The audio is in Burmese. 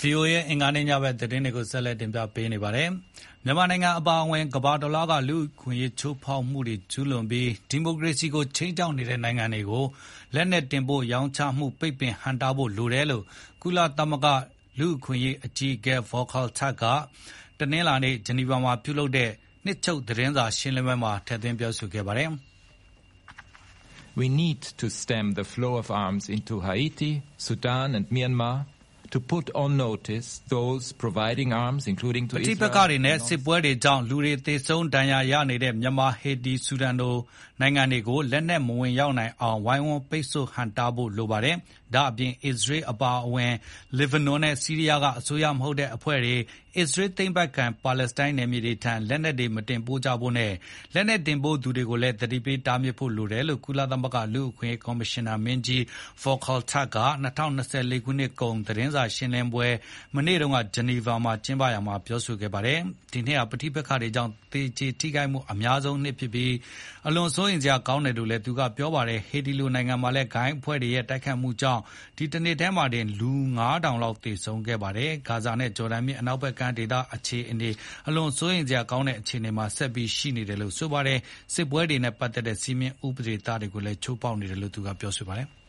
VOA အင်္ဂါနေ့ညဘက်သတင်းတွေကိုဆက်လက်တင်ပြပေးနေပါတယ်။မြန်မာနိုင်ငံအပါအဝင်ကမ္ဘာတလွှားကလူ့အခွင့်အရေးချိုးဖောက်မှုတွေကျူးလွန်ပြီးဒီမိုကရေစီကိုခြိမ်းခြောက်နေတဲ့နိုင်ငံတွေကိုလက်နက်တင်ပို့ရောင်းချမှုပိတ်ပင်ဟန့်တားဖို့လိုတယ်လို့ကုလသမဂ္ဂလူ့အခွင့်အရေးအကြီးအကဲ Volker Turk ကတနင်္လာနေ့ဂျနီဗာမှာပြုလုပ်တဲ့နှစ်ချုပ်သတင်းစာရှင်းလင်းပွဲမှာထည့်သွင်းပြောဆိုခဲ့ပါတယ်။ We need to stem the flow of arms into Haiti, Sudan and Myanmar.To put on notice those providing arms, including to Israel. ပဋိပက္ခတွေနဲ့စစ်ပွဲတွေကြောင့်လူတွေသေဆုံးဒဏ်ရာရနေတဲ့မြန်မာဟေတီဆူဒန်တို့နိုင်ငံတွေကိုလက်နက်မဝင်ရောက်နိုင်အောင်ဝိုင်းဝန်းပိတ်ဆို့ဟန့်တားဖို့လိုပါတယ်။ဒါ့အပြင်အစ္စရေးအပါအဝင်လေဗနွန်နဲ့ဆီးရီးယားကအစိုးရမဟုတ်တဲ့အဖွဲ့တွေအစ္စရေးသိမ်းပိုက်ခံပါလက်စတိုင်းနယ်မြေတွေထံလက်နက်တွေမတင်ပို့ကြဖို့နဲ့လက်နက်တင်ပို့သူတွေကိုလည်းသတိပေးတားမြစ်ဖို့လိုတယ်လို့ကုလသမဂ္ဂလူ့အခွင့်အရေးကော်မရှင်နာမင်းကြီး Volker Turk က2024ခုနှစ်ကုန်သတင်းစာရှင်းလင်းပွဲမနေ့တုန်းကဂျနီဗာမှာကျင်းပရာမှာပြောဆိုခဲ့ပါတယ်။ဒီနှစ်ဟာပဋိပက္ခတွေကြောင့်သေကျေထိခိုက်မှုအများဆုံးနှစ်ဖြစ်ပြီးအလွန်စိုးရိမ်စရာကောင်းတယ်လို့လည်းသူကပြောပါတယ်။ဟေတီလိုနိုင်ငံမှာလည်းဂိုင်းအဖွဲ့တွေရဲ့တိုက်ခိုက်မှုကြောင့်ဒီတနှစ်ထဲမှာတင်လူ9000လောက်သေဆုံးခဲ့ပါတယ်။ဂါဇာနဲ့ဂျော်ဒန်မြစ်အနောက်ဘက်ကမ်းဒေသအခြေအနေအလွန်စိုးရိမ်စရာကောင်းတဲ့အခြေအနေမှာဆက်ပြီးရှိနေတယ်လို့ဆိုပါတယ်။စစ်ပွဲတွေနဲ့ပတ်သက်တဲ့စီမင်းဥပဒေတွေကိုလည်းချိုးဖောက်နေတယ်လို့သူကပြောဆိုပါတယ်။